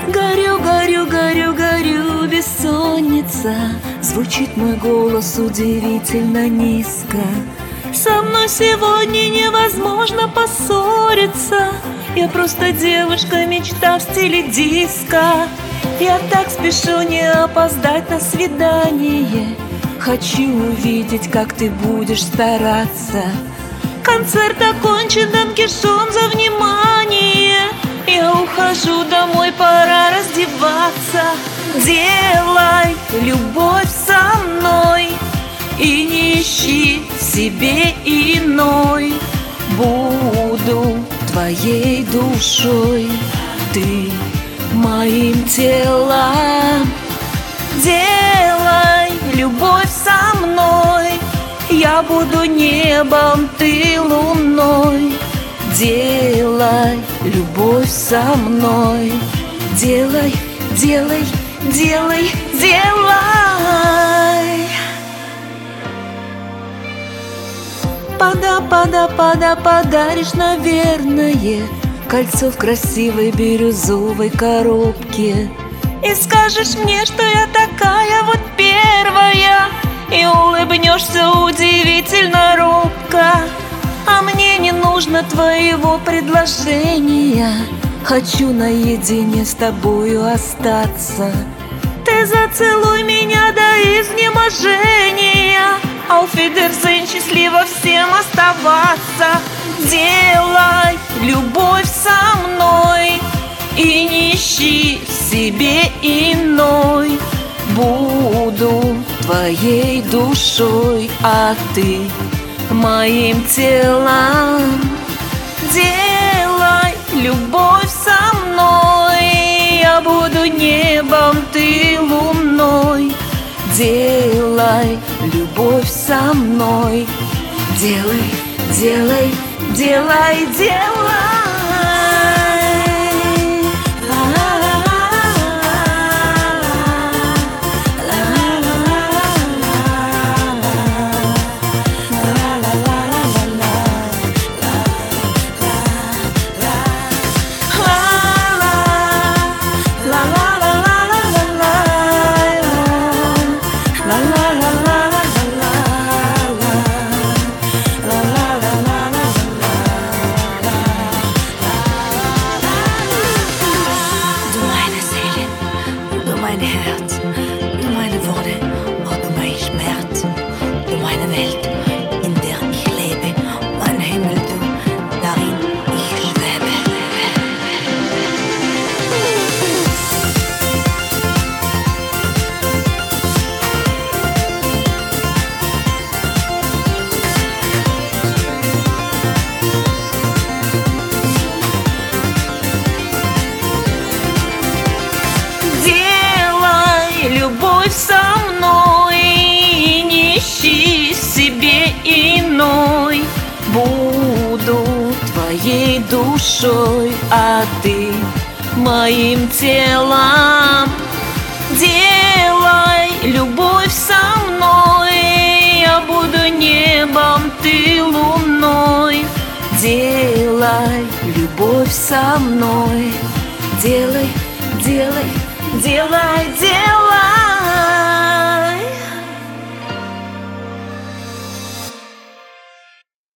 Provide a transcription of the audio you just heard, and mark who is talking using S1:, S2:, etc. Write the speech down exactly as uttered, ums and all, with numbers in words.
S1: Горю, горю, горю, горю, бессонница. Звучит мой голос удивительно низко. Со мной сегодня невозможно поссориться. Я просто девушка, мечта в стиле диско. Я так спешу не опоздать на свидание. Хочу увидеть, как ты будешь стараться. Концерт окончен, Дон Кишон за внимание. Я ухожу домой, пора раздеваться. Делай любовь со мной и не ищи себе иной. Буду твоей душой, ты моим телом. Делай любовь со мной, я буду небом, ты луной. Делай любовь со мной. Делай, делай, делай, делай. Пода, пода, пода, подаришь, наверное, кольцо в красивой бирюзовой коробке. И скажешь мне, что я такая вот первая, и улыбнешься удивительно робко. А мне не нужно твоего предложения. Хочу наедине с тобою остаться. Ты зацелуй меня до изнеможения. Auf Wiedersehen, счастливо всем оставаться. Делай любовь со мной и не ищи себе иной. Буду твоей душой, а ты моим телом. Делай любовь со мной, я буду небом, ты луной. Делай любовь со мной. Делай, делай, делай, делай.
S2: Mein Herz, du meine Worte, oh du mein Schmerz, du meine Welt, in der ich lebe, mein Himmel, du, darin ich schwebe.
S1: Любовь со мной и не ищи себе иной. Буду твоей душой, а ты моим телом. Делай любовь со мной, я буду небом, ты луной. Делай любовь со мной. Делай, делай, делай, делай.